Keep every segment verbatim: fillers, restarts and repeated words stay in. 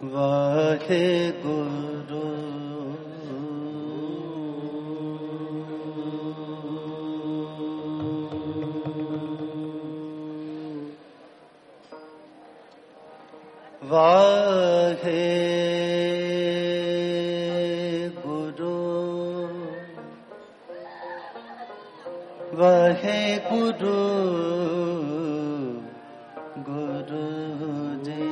वाहे गुरु वाहे गुरु वाहे गुरु गुरु जी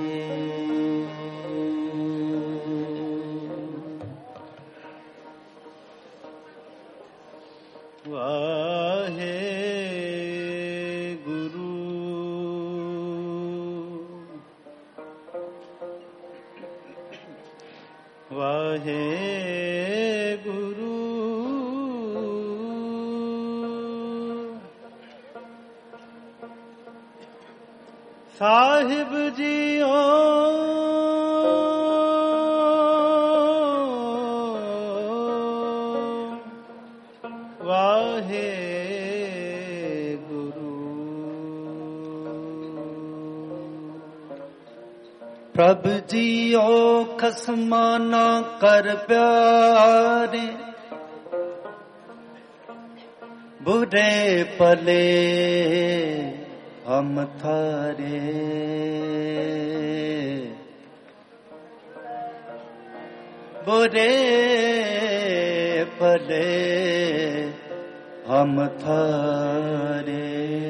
वाहे गुरु वाहे गुरु साहिब जीओ वाहे गुरु प्रभ जीओ खसमाना कर प्यारे बुरे पले हम थारे बुरे पले हम थारे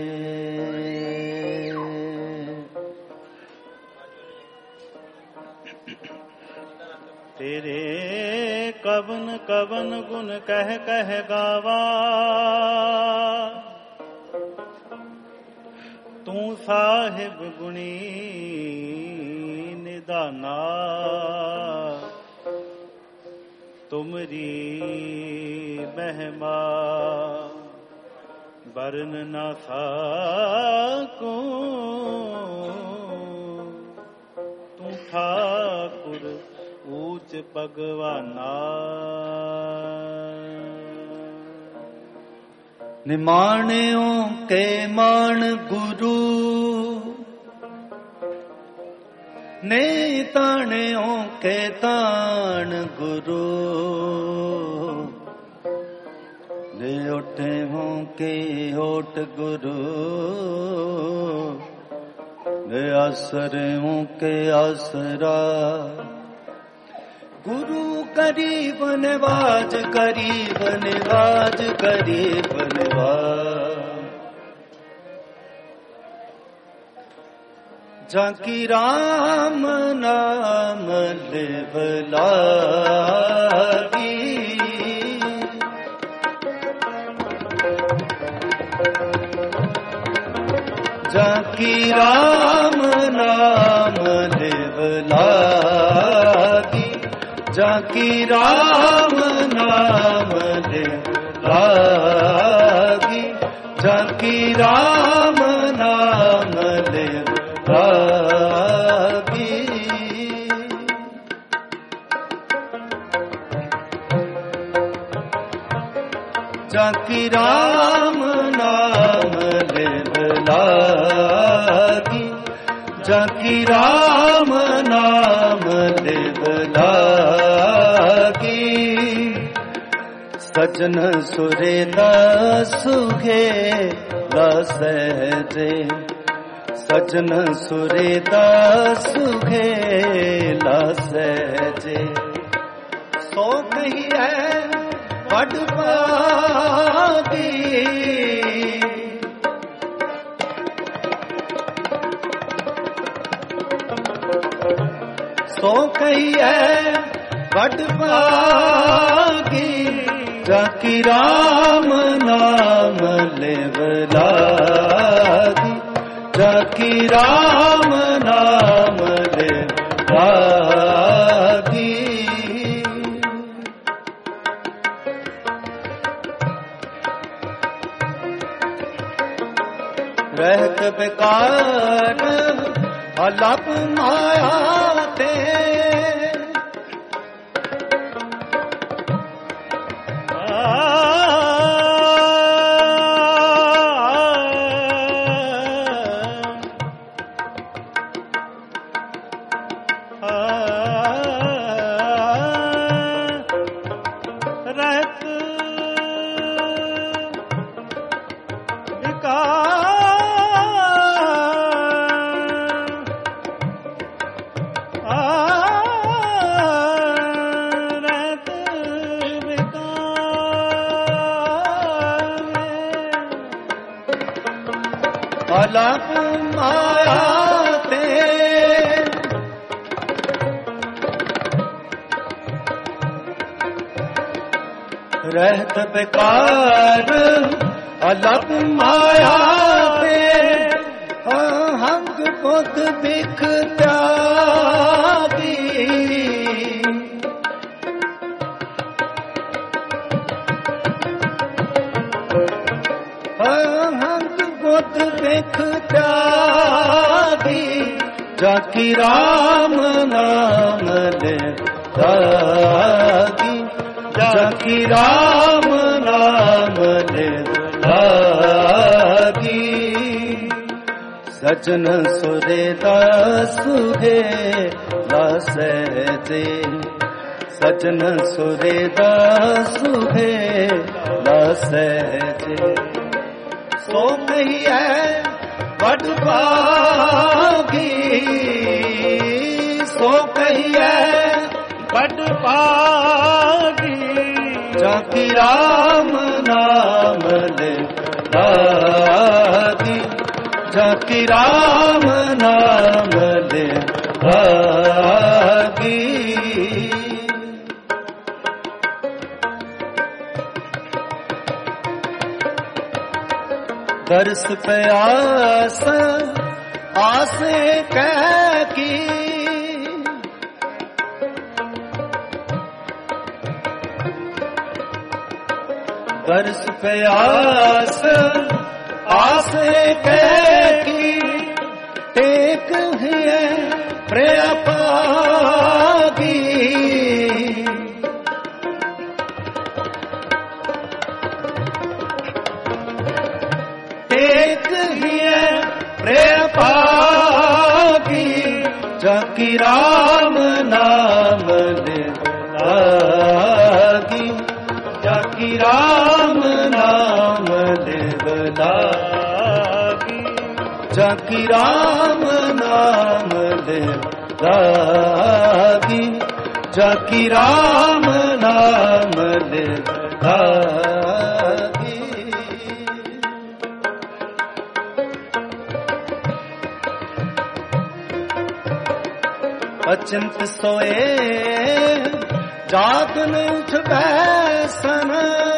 तेरे कवन कवन गुण कह कह गावा तू साहिब गुणी निदाना तुमरी महिमा बरन ना साको तू ठाकुर ऊंच भगवाना निमाणियों के मान गुरु ने ताणियों के ताण गुरु ने उठे हों के होठ गुरु ने आसरों के आसरा गुरु करीब नवाज करीब नवाज करीब नवाज जाकी राम नाम लेवलागी जाकी राम नाम लेवलागी जाकी राम नाम लेवलागी जाकी राम नाम लेवलागी जाकी राम नाम लेवलागी जाकी राम नाम लेवलागी सजन सुरेदा सुखे ला सहजे सजन सुरेदा सुखे ला सहजे सो कही है वड पागी सो कही है वड पागी जाकी राम नाम लेवलागी जाकी राम नाम लेवलागी रहत बेकार अलप माया ते आ अलप माया ते रहत बेकार अलप माया पे अहंग बुद्ध बिख त्यागी अहंग बुद्ध बिख त्यागी जाकी राम नाम ले लागी जाकी राम नाम ले लागी सजन सुरे दासुहे लासे जे सजन सुरे दासुहे लासे जे सो नहीं है बड़ भागी सो कही है बड़ भागी जाकी राम नाम ले लागी जाकी राम नाम ले लागी दर्श प्यास आसे कह की दर्श प्यास आसे कह की टेक है प्रिय पागी टेक है प्रिय पागी जाकी राम नाम ले लागी जाकी राम नाम ले लागी जाकी राम नाम ले लागी जाकी राम नाम ले लागी अचिंत सोए जागन उठ बैसन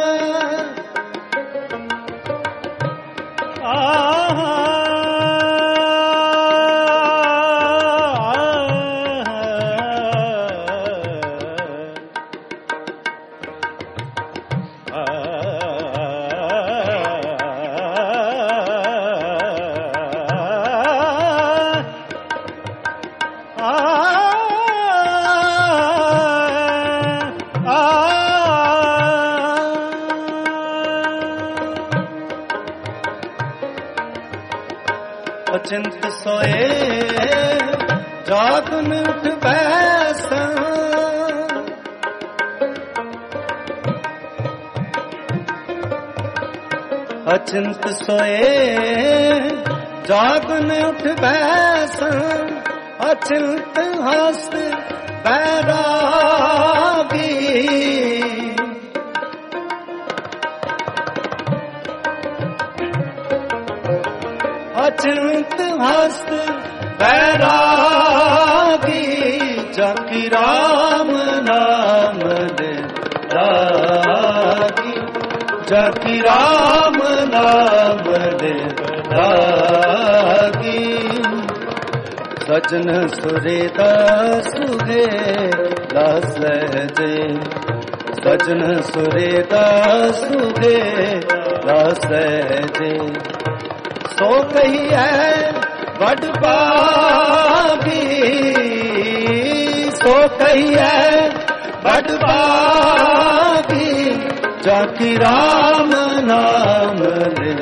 अचिंत सोए जागन उठ बैसन अचिंत सोए जागन उठ बैसन अचिंत हस्त बैरागी अचिंत हस्त बैरागी जाकी राम नाम ले लागी जाकी राम नाम ले लागी सजन सुरे दासुहे लासे जे सजन सुरे दासुहे लासे जे सो कही है बड़ भागी सो कही है बड़ भागी जाकी राम नाम ले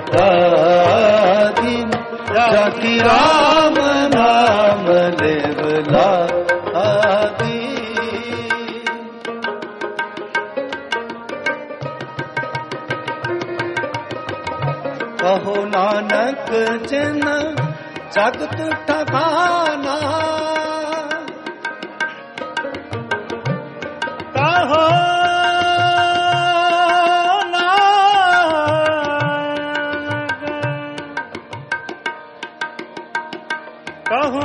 लागी जाकी राम नाम ले लागी कहो नानक जिन जगत ठकाना कहो कहु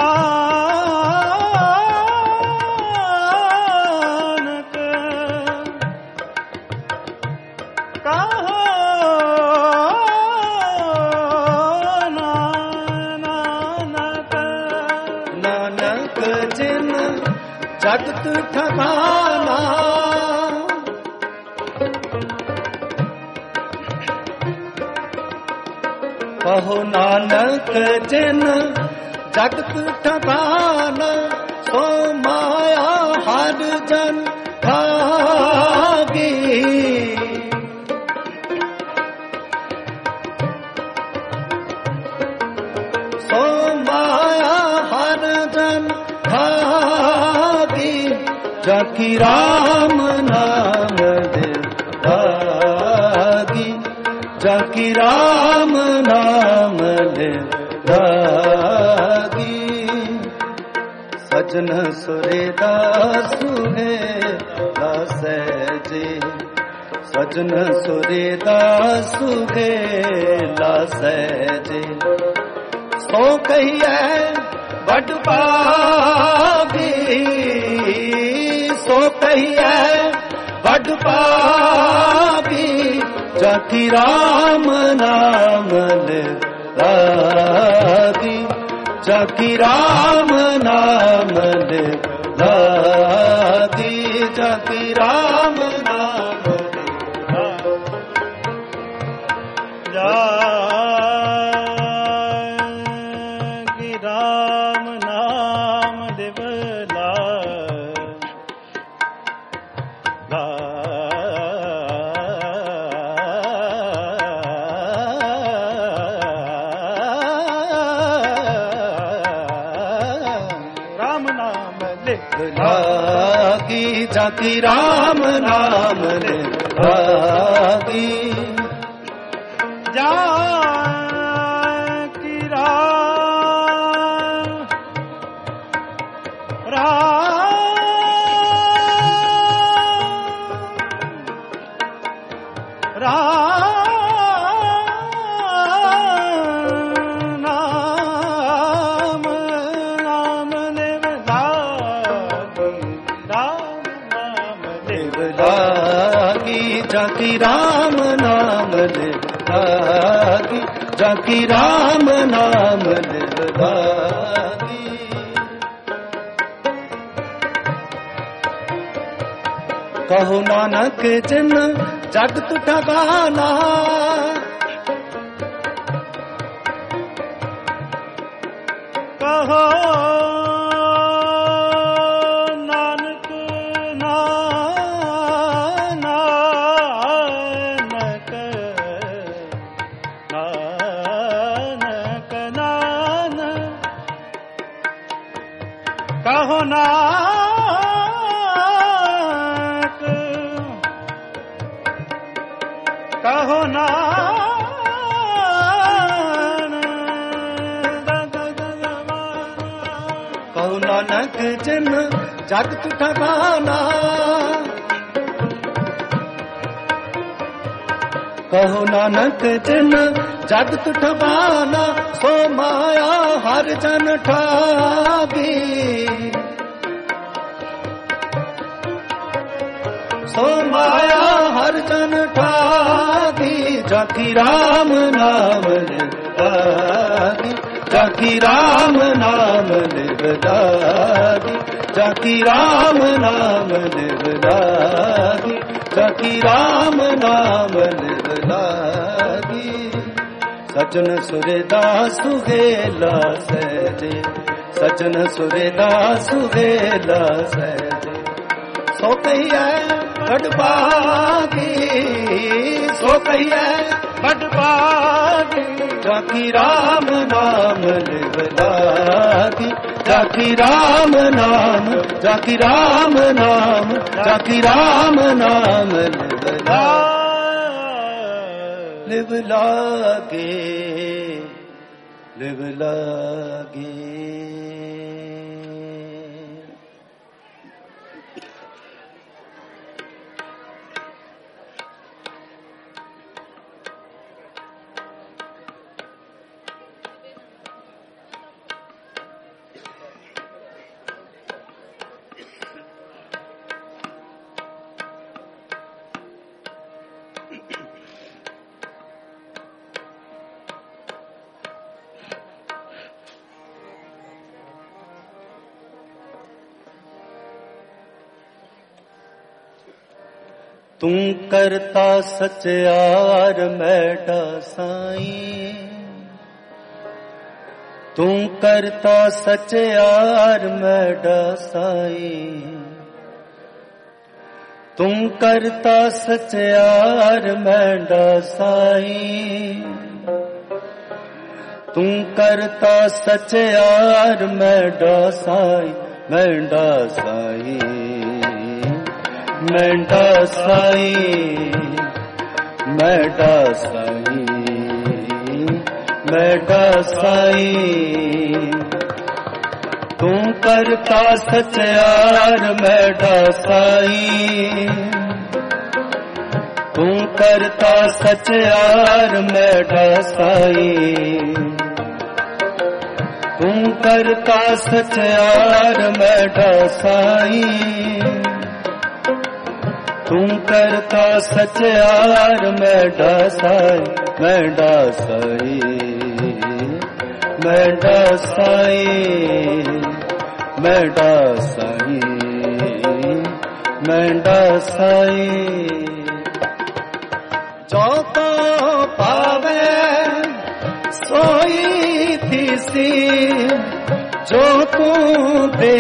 नानक कहो नानक नानक जिन जगत ठिकाना कहो नानक जिन जगत ठिकाना सो माया हर जन भागी सो माया हर जन भागी जाकी राम नाम दे भागी जाकी राम नाम ले भागी सजन सुरेदास है दासे जी सजन सुरेदास है लासे जी सो कहिए बड़ पागी सो कहिए बड़ पागी जाकी राम नाम ले लागी जाकी राम नाम ले लागी जाकी राम नाम ले जाकी राम नाम देवला लागी जाकी राम नाम ले लागी जाकी राम राम राम नाम नाम देवला लागी जाकी राम नाम ले लागी जाकी राम नाम ले लागी कहो नानक जिन जगत ठिकाना कहो कहो नानक कहो कहो नानक जिन जगत ठिकाना कहो नानक जिन जगत ठिकाना सो माया हर जन ठागी सो माया हर जन ठागी जाकी राम नाम ले लागी जाकी राम नाम ले लागी जाकी राम नाम ले लागी जाकी राम नाम ले लागी सजन सुरेदास गेला सहजे सजन सुरेदास गेला सहजे सो कहिए बड़ पागी सो कहिए बड़ पागी जाकी राम नाम ले लागी जाकी राम नाम जाकी राम नाम जाकी राम नाम लिव लागे लिव लागे। तू करता सचयार मैडा साईं, तू करता सचयार मैडा साईं, तू करता सचयार मैडा साईं, तू करता सचयार मैडा साईं, मैडा साईं, मैडा साईं, मैडा साईं, मैडा साईं, तू करता सचयार मैडा साईं, तू करता सचयार मैडा साईं, तू करता सचयार मैडा साईं, तू करता सचयार मैडा साईं, मैडा साईं, मैडा साईं, मैडा साईं, मैडा साईं। जो तो पावे सोई थीसी, जो तू दे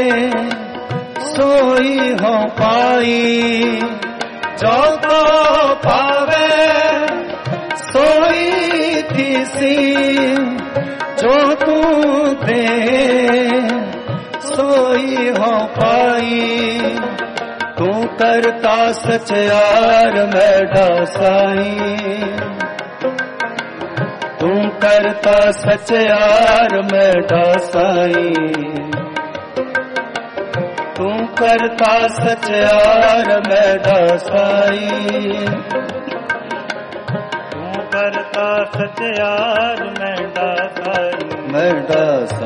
सोई हो पाई, जो तो पावे सोई थीसी, जो तू दे सोई हो पाई, तू करता सचयार मैडा साईं, तू करता सचयार मैडा साईं, तू करता सचयार मैडा साईं, तू करता सचयार मैडा साईं, मैडा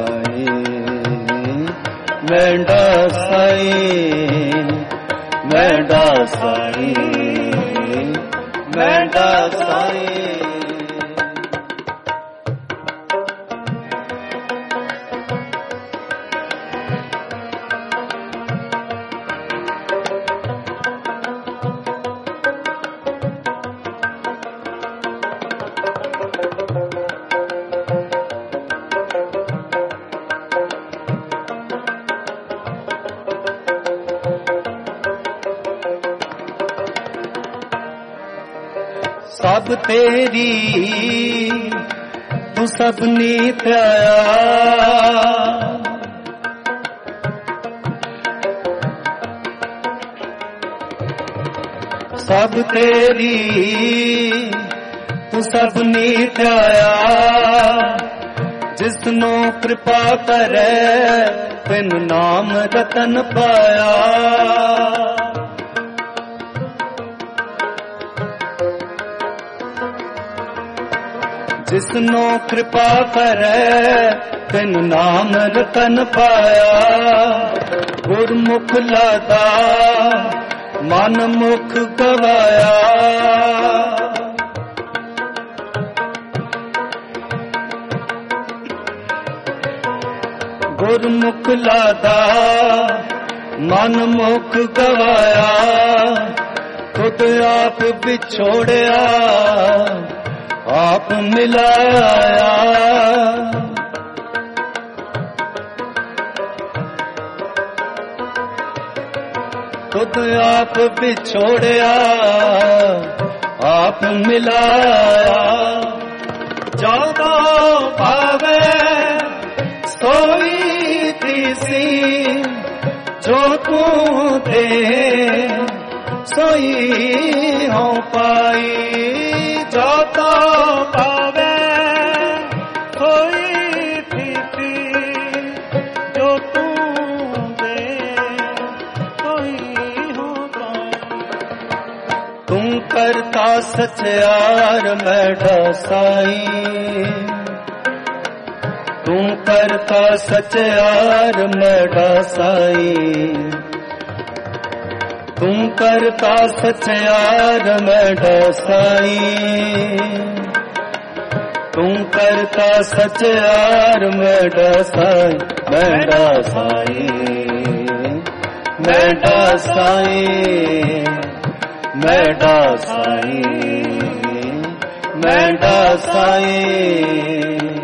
साईं, मैडा साईं, मैडा साईं, मैडा साईं। सब तेरी तू सबनी त्याया, सब तेरी तू सबनी त्याया, जिसनो कृपा करे तिन नाम रतन पाया, जिसनो कृपा करे तिन नाम रतन पाया, गुरमुख लादा मन मुख गवाया, गुरमुख लादा मन मुख गवाया, खुद आप बिछोड़िया आप मिलाया, खुद आप बिछोड़िया आप मिलाया, ज्यादा पावे सोई तीसी, जो तू दे सोई हो पाई, जो तो पावे सोई थी, जो तू दे सोई हो पाई, तू करता सचयार मैडा साईं, तू करता सचयार मैडा साईं, तू करता सचयार मैडा साईं, तू करता सचयार मैडा साईं, मैडा साईं, मैडा साईं, मैडा साई मैडा साई।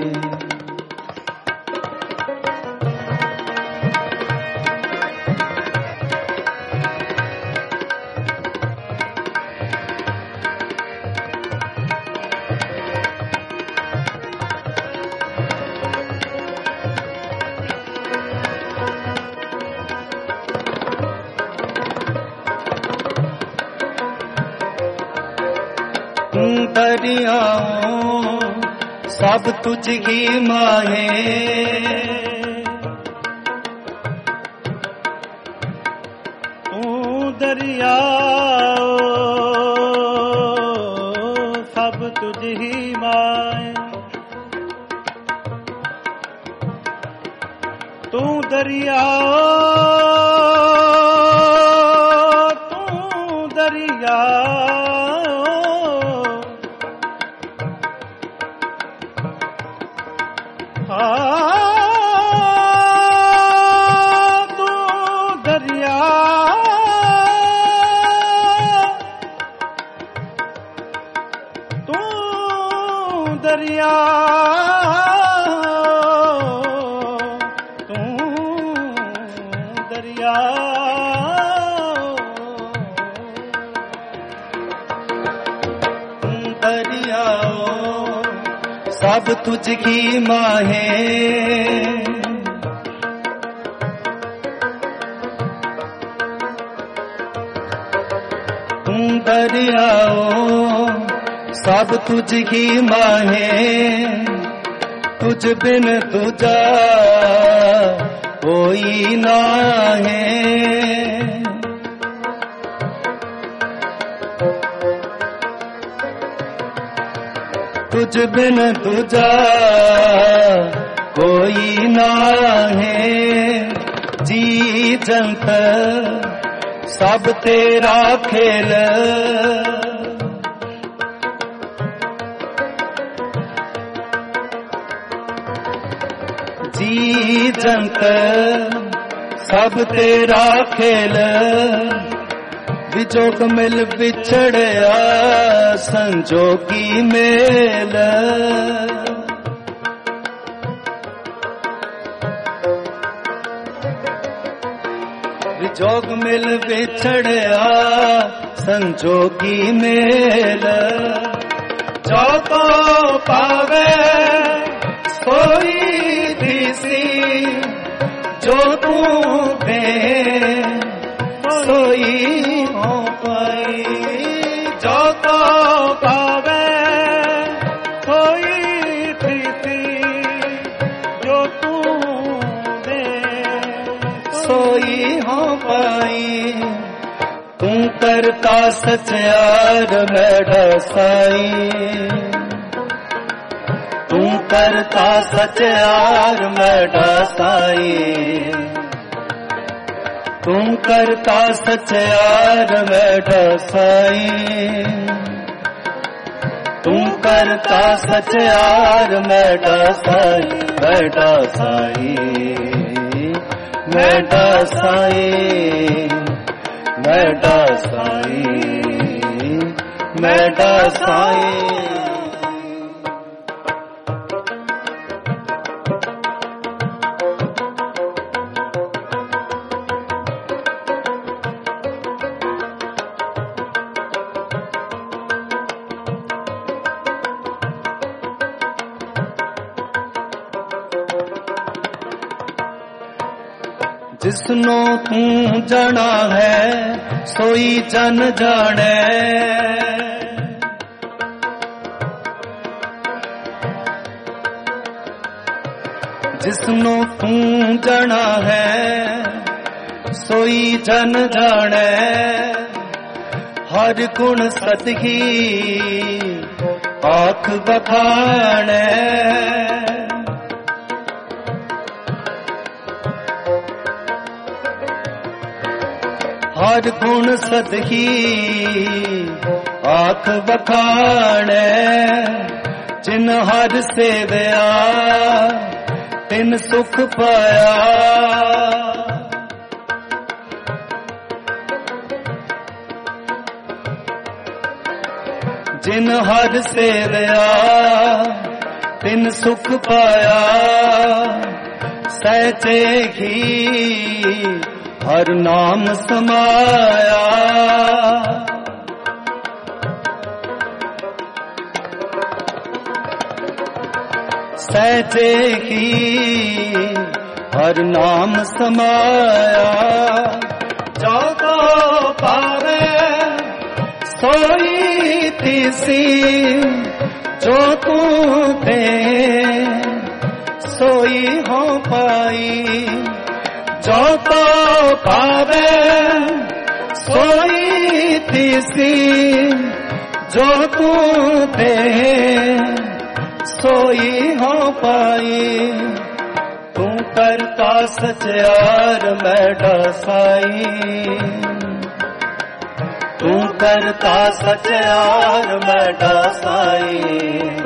दरियाओं सब तुझ ही माहे, तू दरियाओं सब तुझ ही माहे, तू दरियाओं तू दरियाओं तू दरिया तू दरिया तू दरिया दरियाओं सब तुझ की माहे, तुम दरियाओं सब तुझ की माहे, तुझ बिन तुझा कोई ना है। तुझ बिन तुझा कोई ना है, जी जंत सब तेरा खेल, जी जंत सब तेरा खेल, विजोग मिल बिछड़या संजोगी मेल। विजोग मिल बिछड़या संजोगी मेल, जो तो पावे सोई दिसी, जो तू दे सोई हो पाई, जो तो पावे सोई थी, जो तू दे सोई हो पाई। तू करता सचयार मैडा साई, तू करता सचयार मैडा साई, तू करता सचयार मैडा साई, तू करता सचयार मैडा साई, मैडा साई मैडा साई मैडा साई मैडा साई। जिसनो तू जाना है सोई जन जाने, जिसनो तू जाना है सोई जन जाने, हर गुण सतही आख बखाने। हर गुण सदही आख बखाने, जिन हर सेवया तिन सुख पाया। जिन हर सेवया तिन सुख पाया, सहजे ही हर नाम समाया। सहजे ही हर नाम समाया, जो तो पावे सोई तीसी, जो तू दे सोई हो पाई। जो तो पावे सोई तीसी, जो तू दे सोई हो पाई। तू करता सचयार मैडा साई, तू करता सचयार मैडा साई।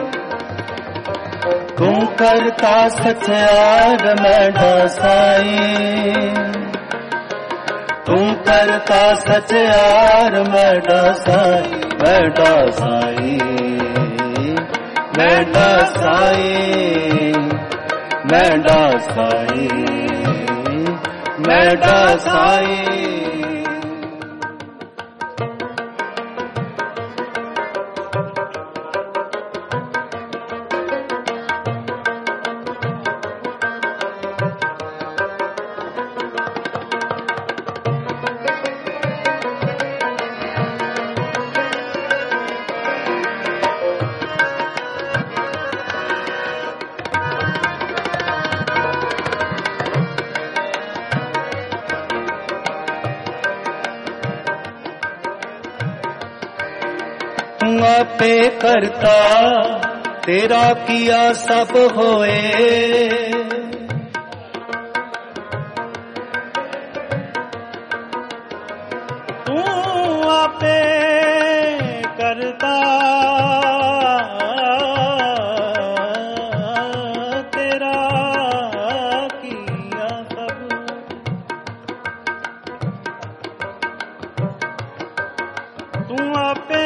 तू करता सचयार मैडा साई, तू करता सचयार मैडा साई। मैडा साई, मैडा साई, मैडा साई, मैडा साई। आपे करता तेरा किया सब होए। तू आपे करता तेरा किया सब, तू आपे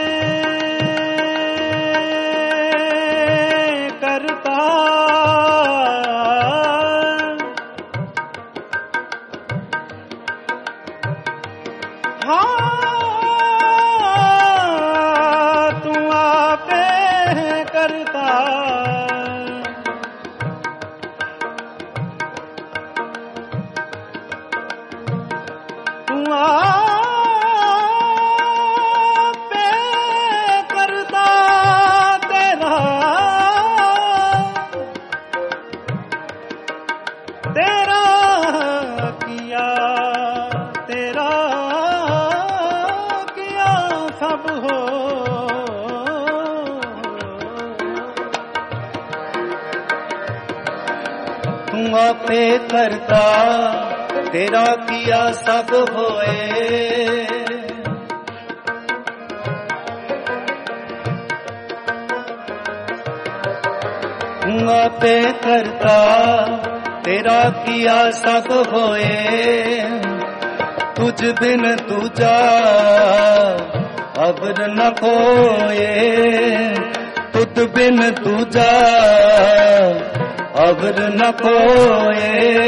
आपे करता तेरा किया सब होए। आपे करता तेरा किया सब होए। तुझ बिन दूजा अबर न कोए, तुझ बिन दूजा अबर न कोए।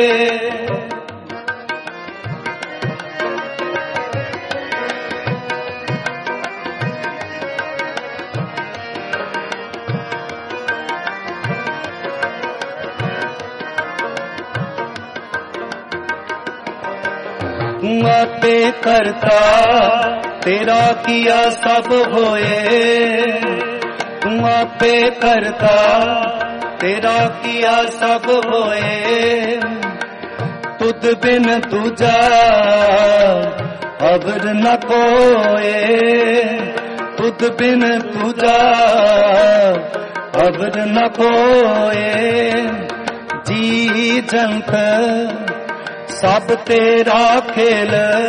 आपे करता तेरा किया सब होए। आपे करता तेरा किया सब होए। तुद बिन दूजा अबर न कोए, तुद बिन दूजा अबर न कोए। जी जंत सब तेरा खेल,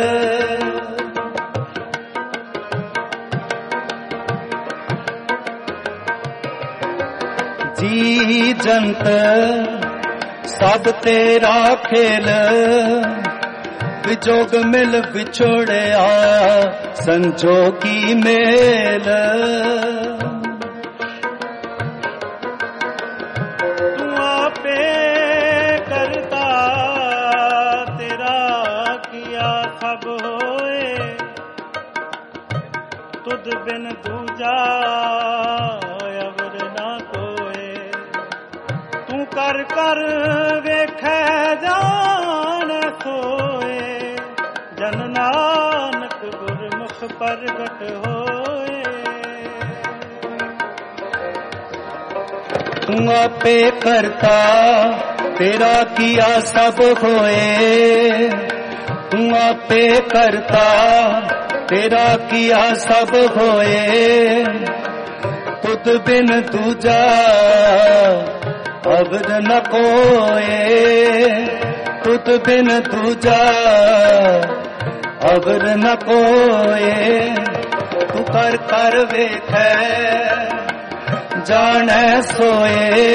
जी जंत सब तेरा खेल। विजोग मिल विछोड़या संजोगी मेल। तू आपे करता तेरा किया सब होए, तुद बिन दूजा अवर ना कोए। तू कर कर वेखै जान सोए, जन नानक गुरमुख प्रगट होए। तू आपे करता तेरा किया सब होए, तू आपे करता तेरा किया सब होए, तुद बिन दूजा अवर न कोए। तुद बिन दूजा अवर न कोए। तू कर कर वेखै जानै सोए,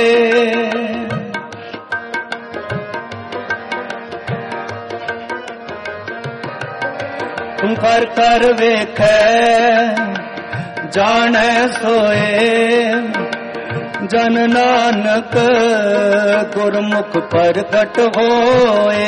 तू कर कर वेखै जानै सोए। जन नानक गुरमुख प्रगट होए।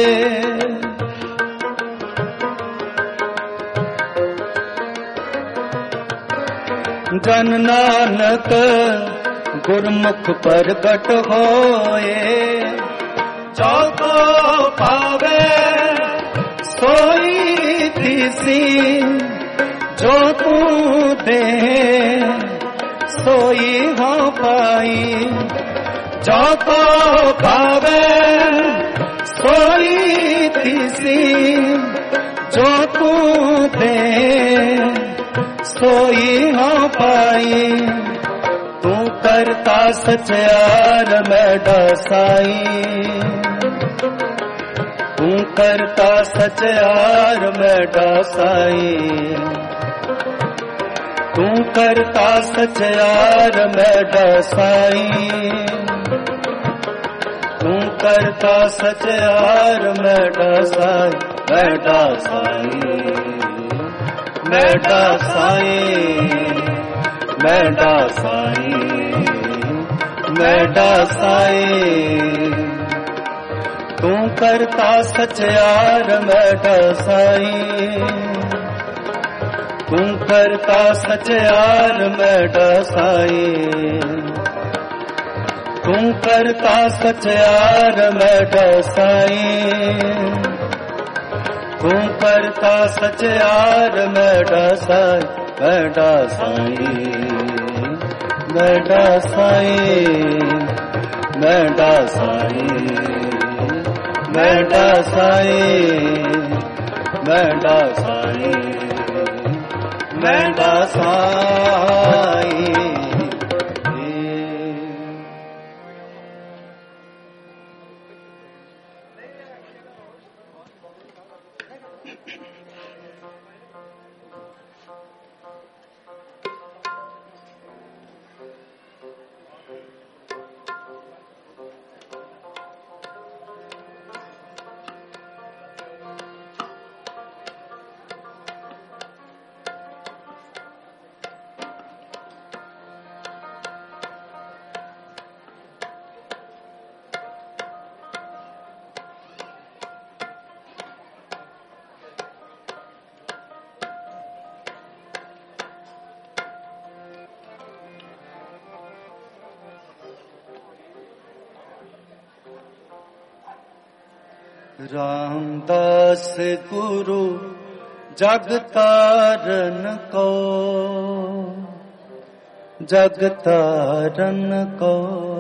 जन नानक गुरमुख प्रगट होए। जो को पावे सोई तीसी, जो तू दे सोई हो पाई। जो को पावे सोई तीसी, जो तू दे सोई हो पाई। तू करता सचयार मैडा साई, तू करता सचयार मैडा साई। तू करता सचयार मैडा साई, तू करता सचयार मैडा साई। मैडा साई मैडा साई मैडा साई मैडा साई। तू करता सचयार मैडा साई, तू करता सचयार मैडा साई। तू करता सचयार मैडा साई, तू करता सचयार मैडा साई। मैडा साई मैडा साई मैडा साई मैडा साई मैडा साई मैडा साई। रामदास गुरु जग तारन को, जग तारन को।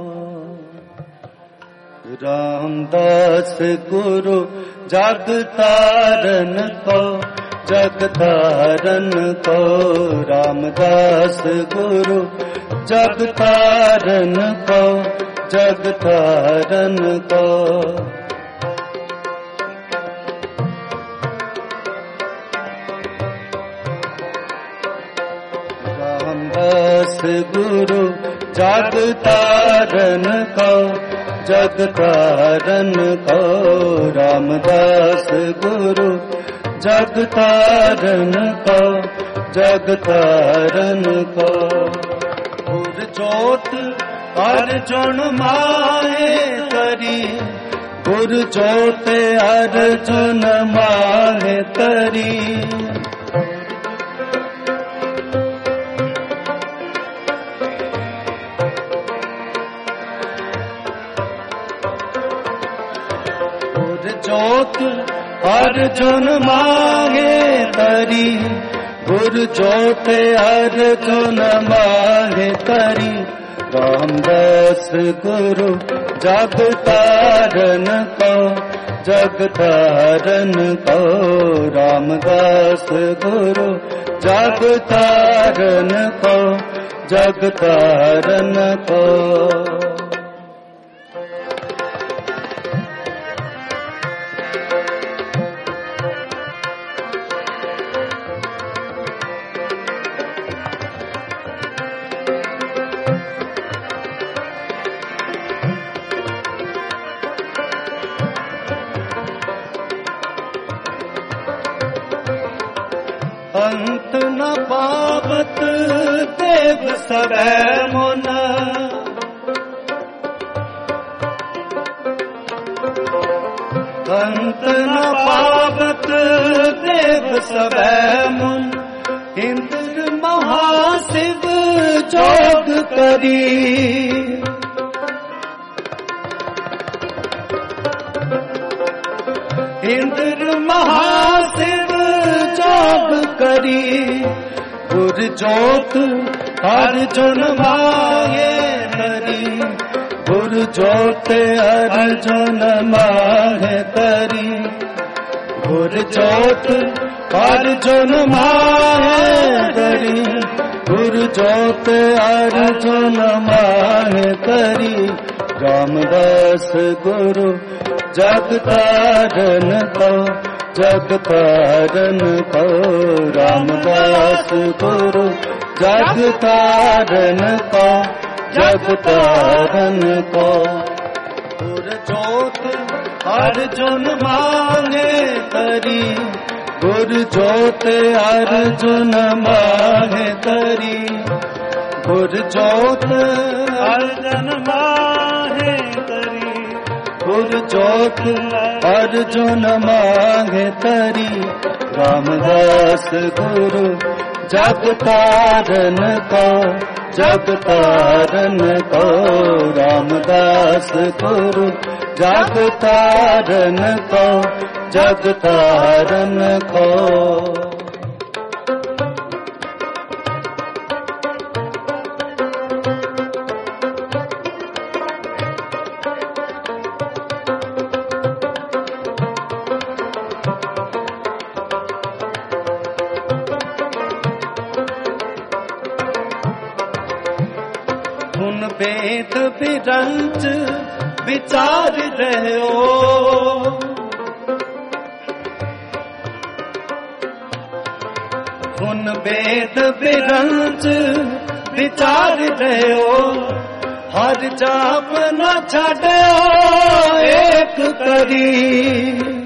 रामदास गुरु जग तारन को, जग तारन को। रामदास गुरु जग तारन को, जग तारन को। रामदास गुरु जग तारन को, जग तारन को रामदास गुरु जग तारन को जग तारन को गुर जोत अर्जुन माहे तरी गुर जोत अर्जुन माहे तरी जोत अर्जुन माहे तरी गुर जोत अर्जुन माहे तरी रामदास गुरु जग तारन को जग तारन को रामदास गुरु जग तारन को जग तारन को अंत न पावत देव सबे मुन अंत न पावत देव सबे मुन इंद्र महाशिव जोग करी इंद्र महाशिव जोग करी गुर जोत अर्जुन माहे तरी गुर जोत अर्जुन माहे तरी गुर जोत अर्जुन माहे तरी गुर जोत अर्जुन माहे तरी रामदास गुरु जग तारन को जग तारन को रामदास गुरु जग तारन को जग तारन को गुर जोत अर्जुन माहे तरी गुर जोत अर्जुन माहे तरी गुर जोत अर्जुन माहे तरी गुर जोत अर्जुन माहे तरी रामदास गुरु जग तारन को जग तारन को रामदास गुरु जग तारन को जग तारन को वेद विरंच विचार रहो उन वेद विरंच विचार रहो हर जाप न छड़ो एक करी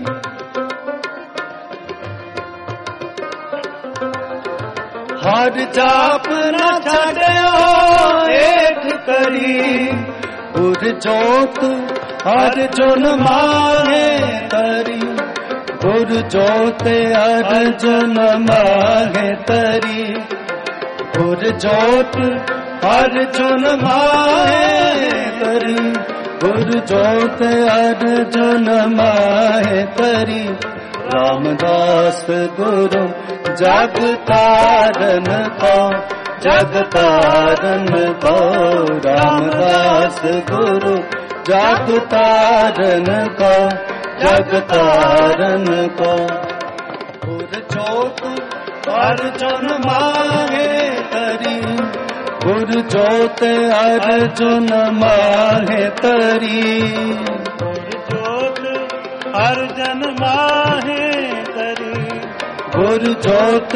हर जाप न छड़ो एक करी गुर जोत अर्जुन माहे तरी गुर जोत अर्जुन माहे तरी गुर जोत अर्जुन माहे तरी गुर जोत अर्जुन माहे तरी रामदास गुरु जग तारन को जग तारन को रामदास गुरु जग तारन को जग तारन को गुर जोत अर्जुन माहे तरी गुर जोत अर्जुन माहे तरी गुर जोत अर्जुन माहे तरी गुर जोत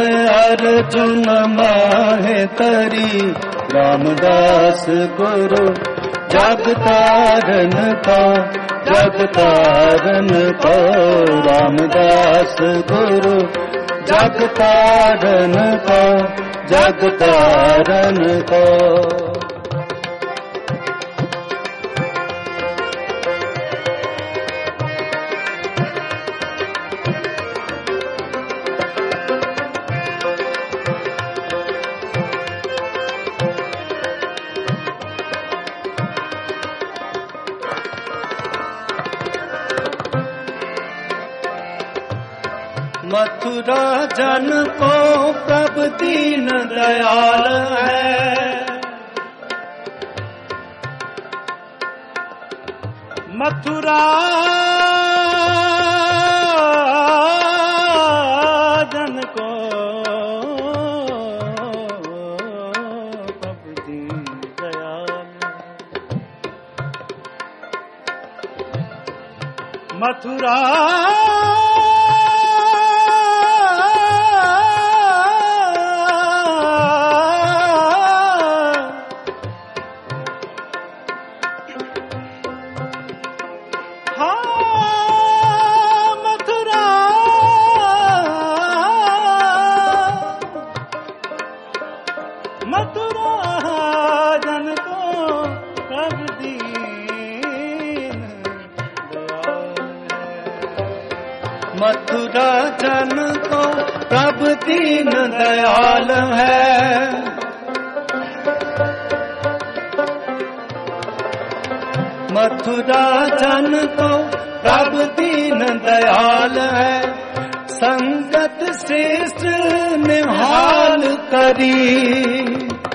अर्जुन माहे तरी रामदास गुरु जग तारन को, जग तारन को। रामदास गुरु जग तारन को, जग तारन को। मथुरा जन को प्रभु दीन दयाल है। मथुरा जन को प्रभु दीन दयाल। मथुरा मथुरा जन को प्रभु दीन दयाल है। मथुरा जन को प्रभु दीन दयाल है। संगत श्रेष्ठ निहाल करी,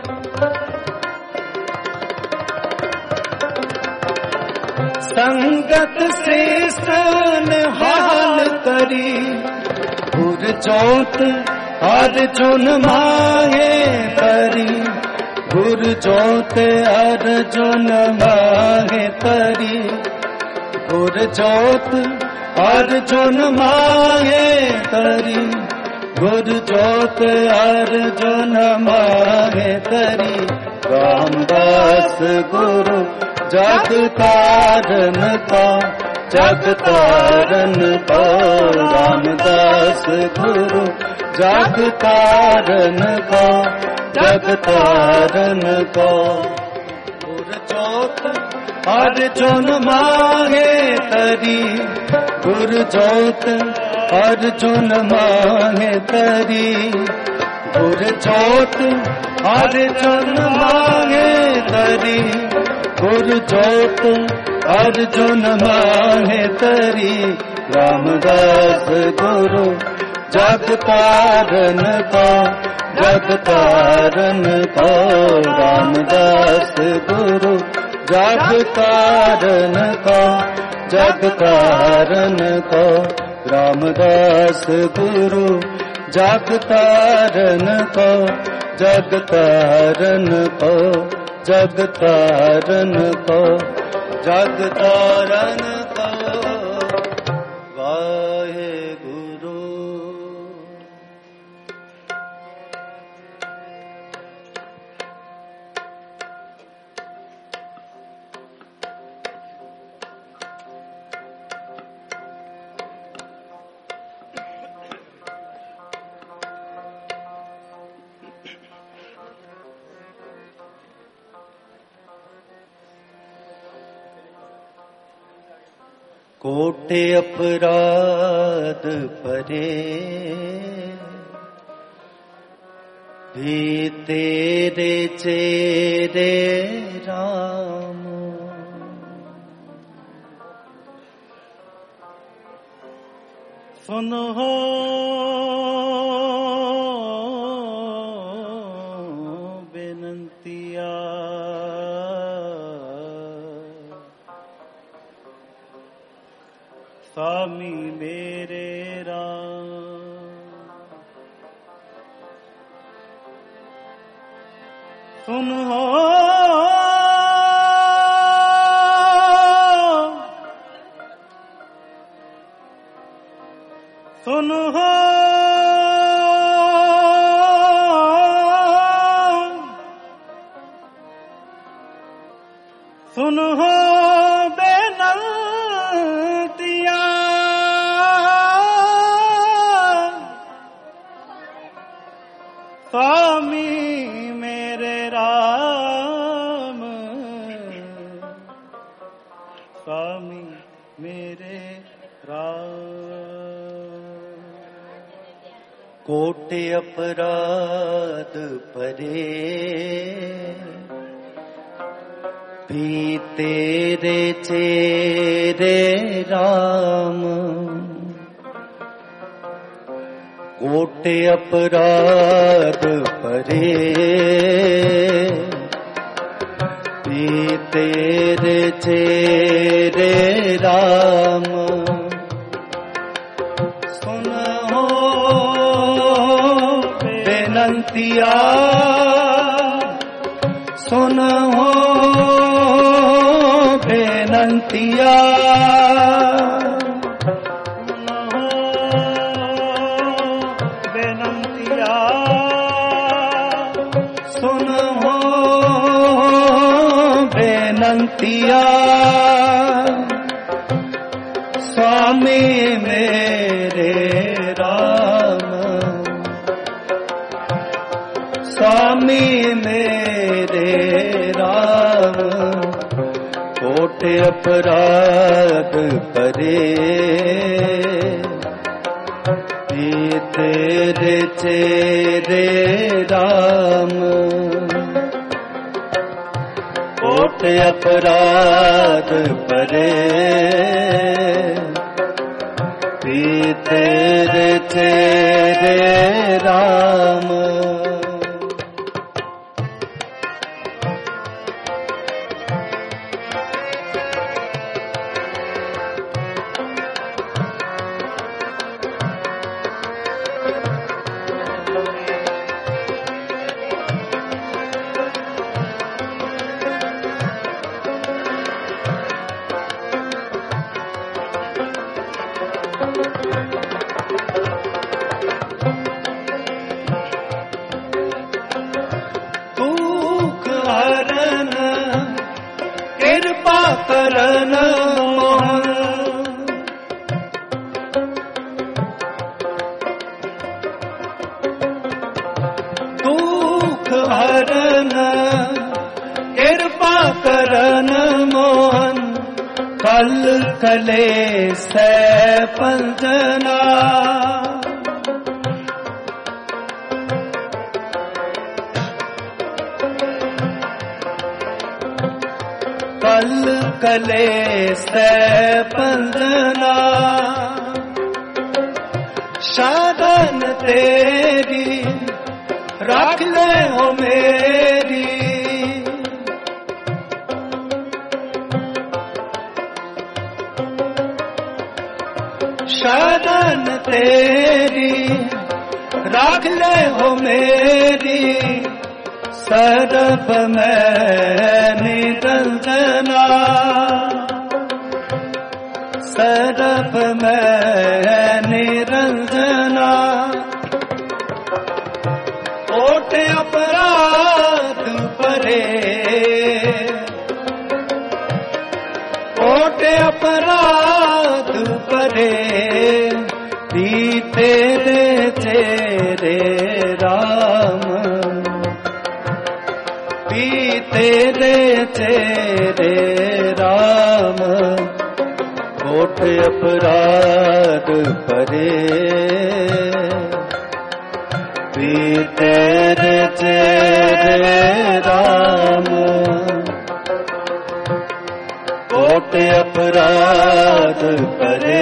संगत श्रेष्ठ निहाल करी। गुर जोत अर्जुन माहे तरी, गुर जोत अर्जुन माहे तरी। गुर जोत अर्जुन माहे तरी, गुर जोत अर्जुन माहे तरी। रामदास गुरु जग तारन को, जग तारन को। रामदास गुरु जग तारन को, जग तारन को। गुर जोत अर्जुन माहे तरी, गुर जोत अर्जुन माहे तरी। गुर जोत अर्जुन माहे तरी, गुर जोत अर्जुन माहे तरी। रामदास गुरु जग तारन को, जग तारन को। रामदास गुरु जग तारन को, जग तारन को। रामदास गुरु जग तारन को, जग तारन को। जग तारन को, जग तारन को। वाहे गुरु। कोटि अपराध परे भी तेरे चेरे राम। सुन हो बेनंतिया, स्वामी मेरे राम। सुन हो सुन हो सुन मेरे राम। कोटि अपराध परे भी तेरे चेरे राम। कोटि अपराध परे भी तेरे चेरे राम। सुन हो बेनंतिया, सुन हो बेनंतिया। सुन हो बेनंतिया, स्वामी मेरे राम। स्वामी मेरे राम। कोटि अपराध परे तेरे चेरे राम। कोटि अपराध परे तेरे चेरे राम। दुख हरन कृपा करन मोहन। दुख हरन कृपा करन मोहन। कल कले से पंजना। कल कले से पंजना। शरण तेरी रख ले हो मेरी। शरण तेरी रख ले हो मेरी। सर्व में निरंजना। सर्व में निरंजना। कोटि अपराध परे कोटि अपराध परे भी तेरे चेरे राम। भी तेरे चेरे राम। कोटि अपराध परे भी तेरे चेरे राम। कोटि अपराध परे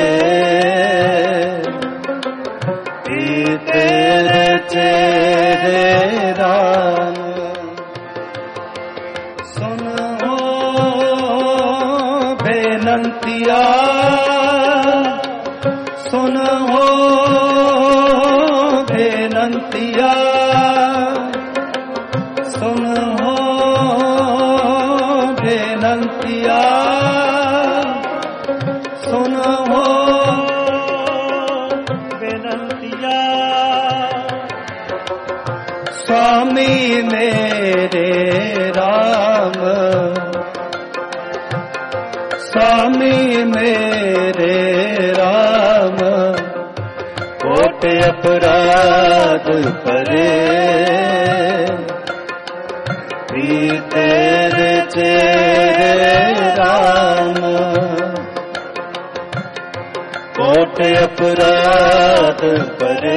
भी तेरे चेरे राम। सुन हो बेनंतिया, सुन हो बेनंतिया। सुन हो बेनंतिया। सुन हो बेनंतिया। स्वामी मेरे राम। स्वामी मेरे राम। कोटि अपराध परे भी तेरे चेरे राम। कोट अपराध करे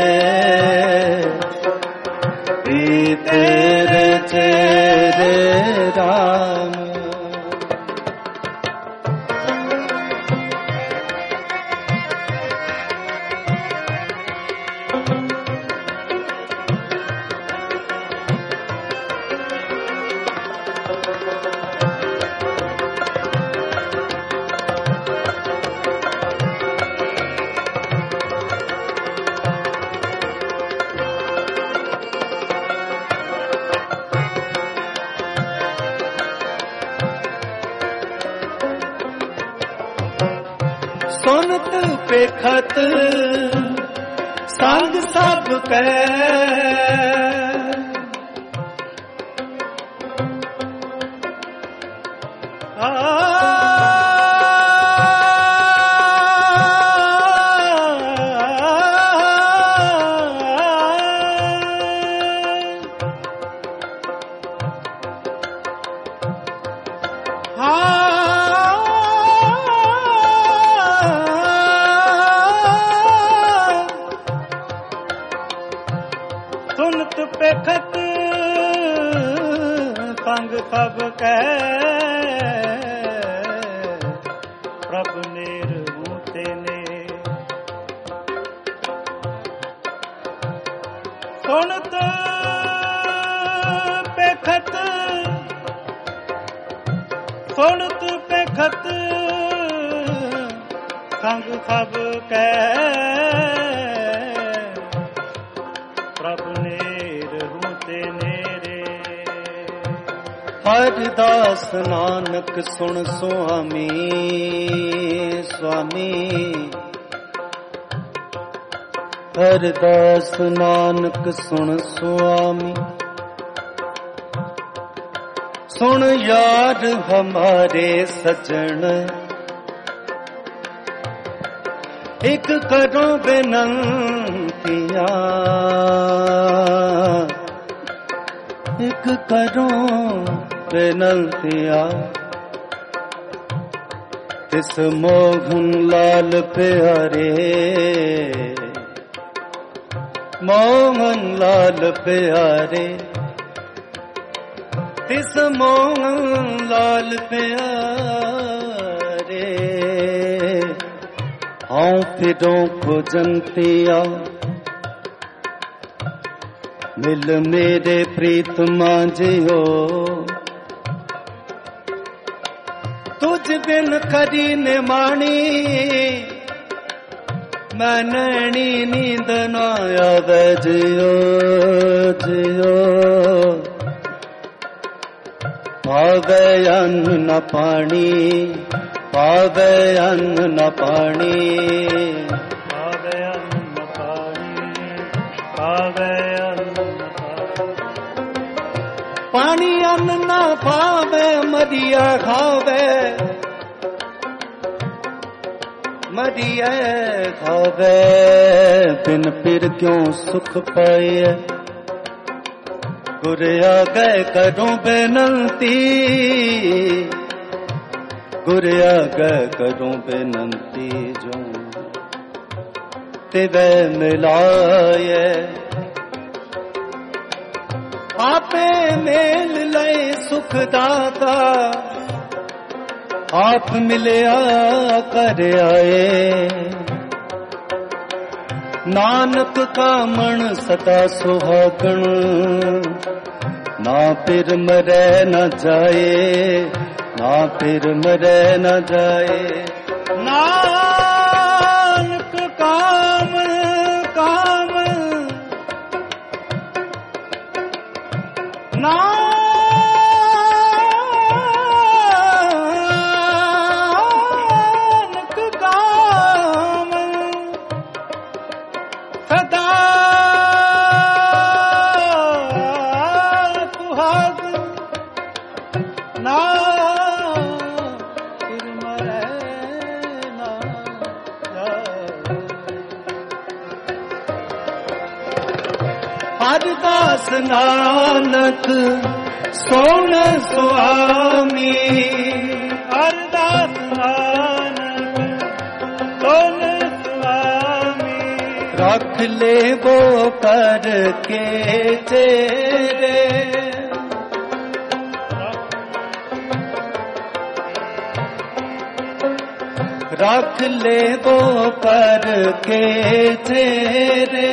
तेरे चेरे राम। सुनत पेखत संग सब कै सुनत पेखत संग सब कै प्रभु नेर हूते ने। सुनत पेखत सुनत पेखत संग सब कै प्रभु नेर हूते नेरे। हरदास नानक सुन स्वामी स्वामी। हरदास नानक सुन स्वामी। सुन यार हमारे सजन एक करो बेनंतिया एक करो बेनंतिया। तिस मोहन लाल प्यारे मोहन लाल प्यारे तिस मोहन लाल प्यारे। हाँ फिरों को जनतिया मिल मेरे प्रीत मांझियो। तुझ बिन खरी ने माणी मैं नैनी नींद न आवे जियो जियो। पावे अन्न न पानी पावे अन्न न पानी पावे अन्न न पानी पावे अन्न न पानी। पानी अन्न न पावे मरिया खावे मरिया खावे। बिन फिर क्यों सुख पाए गुरिया गए करूं बेनंती गुरिया गए करूं बेनंती। जो तिवे मिलाए आपे मेल ले सुख दाता। आप मिलया कर आए नानक का मन सदा सुहागण। ना फिर मरे न जाए ना फिर मरे न जाए। नानक काम काम नानक काम सदा सुहाग ना फिर मरे न जाए। हरदास नानक सोन स्वामी। हरदास नानक सोन रख ले वो करके तेरे, रख ले वो करके तेरे,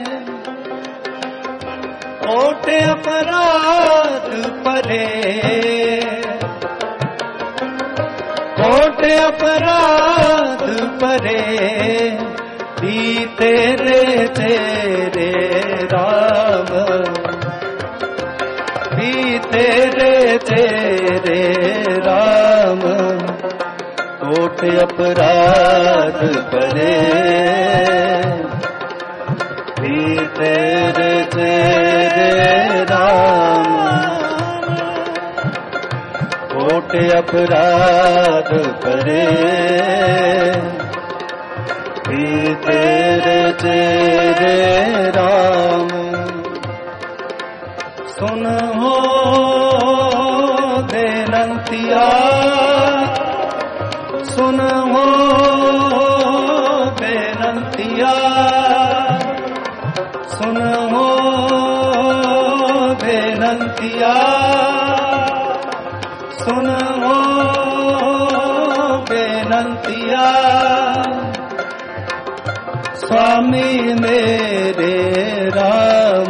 कोट अपराध परे, कोट अपराध परे, भी तेरे तेरे राम, भी तेरे तेरे राम, कोट अपराध परे, भी तेरे तेरे राम, कोट अपराध परे, भी तेरे तेरे राम। सुन हो बेनंतिया, सुन हो बेनंतिया, सुन हो बेनंतिया, सुन हो बेनंतिया, स्वामी मेरे राम,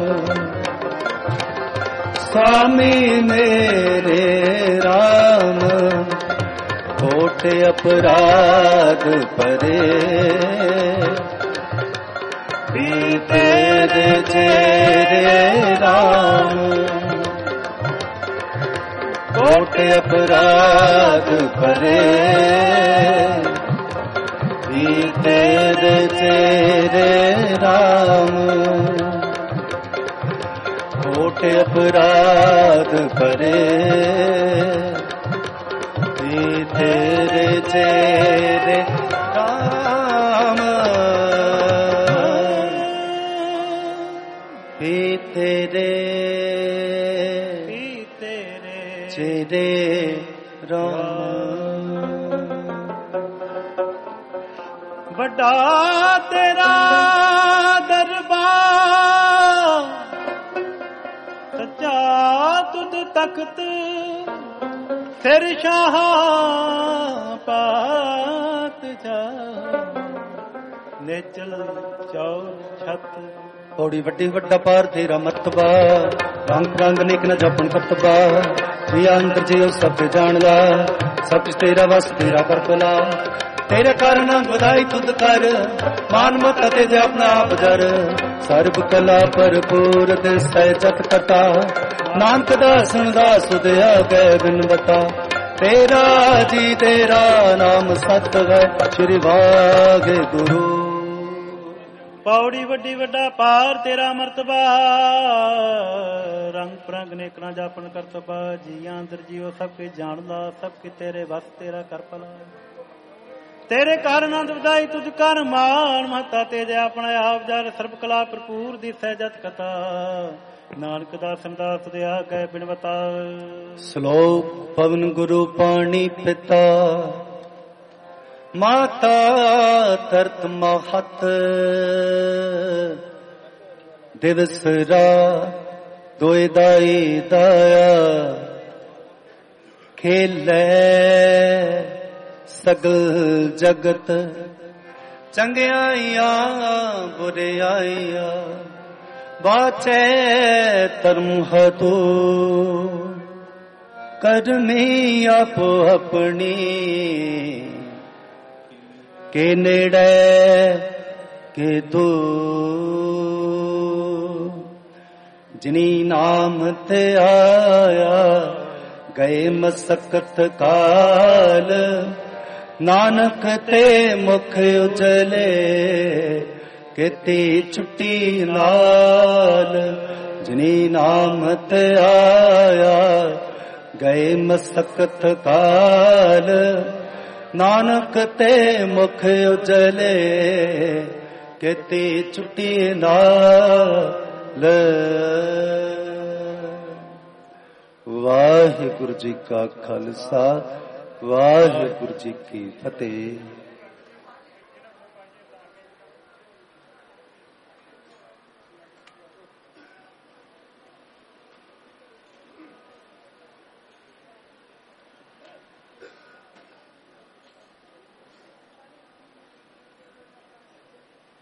स्वामी मेरे राम, कोट अपराध परे, भी तेरे तेरे राम, कोट अपराध परे, भी तेरे तेरे राम, कोट अपराध परे, भी तेरे तेरे राम, भी तेरे भी तेरे तेरे राम। ਵੱਡਾ ਤੇਰਾ ਦਰਬਾਰ, ਸੱਚਾ ਤੁਧ ਤਖਤ, ਫਿਰ ਸ਼ਾਹ ਪਾਤਸ਼ਾਹ, ਨੇਚਲ ਚੌਰ ਛਤ। पौड़ी वड्डी वड्डा पार तेरा मतबा, रंग रंग निक न जपन करतबा, जी अंतर जी सब जान ला, सब तेरा वस तेरा करपला, तेरे कारण बधाई तुद कर, मान मत तेज अपना आप जर, सर्व कला भरपूर दिल सहजत कथा, नानक दास दास उदया गए बिन बता, तेरा जी तेरा नाम सत है, श्री वागे गुरु। ਪੌੜੀ ਵੱਡੀ ਵੱਡਾ ਪਾਰ ਤੇਰਾ ਮਰਤਬਾ, ਰੰਗ ਪ੍ਰੰਗ ਨੇਕਣਾ ਜਾਪਨ ਕਰਤਬਾ, ਜੀਆਂ ਅੰਦਰ ਜੀਓ ਸਭ ਕੇ ਜਾਣਦਾ, ਸਭ ਕੇ ਤੇਰੇ ਵਸ ਤੇਰਾ ਕਰ ਭਲਾ, ਤੇਰੇ ਕਾਰਨ ਅੰਦ ਵਧਾਈ ਤੁਝ ਕਰ, ਮਾਨ ਮਹਤਾ ਤੇਜ ਆਪਣਾ ਆਪ ਜਰ, ਸਰਬ ਕਲਾ ਭਰਪੂਰ ਦੀ ਸਹਿਜਤ ਕਥਾ, ਨਾਨਕ ਦਾ ਸੰਦਾਸ ਦਿਆ ਗਏ ਬਿਨ ਬਤਾ। ਸ਼ਲੋਕ ਪਵਨ ਗੁਰੂ ਪਾਣੀ ਪਿਤਾ, माता तरत महत, दिवस रा दोए दाई दाया, खेलै सगल जगत, चंगियाइया बुरियाइया, बाचे धर्म हतो, करमी आपो अपनी, के नेड़े के दो, जिनी नाम ते आया गए मसकत काल, नानक ते मुख उजले केती छुट्टी नाल, जिनी नाम ते आया गए मसकत काल, नानक ते मुख उजले केती छुट्टी नाल। वाहिगुरु जी का खालसा, वाहिगुरु जी की फतेह।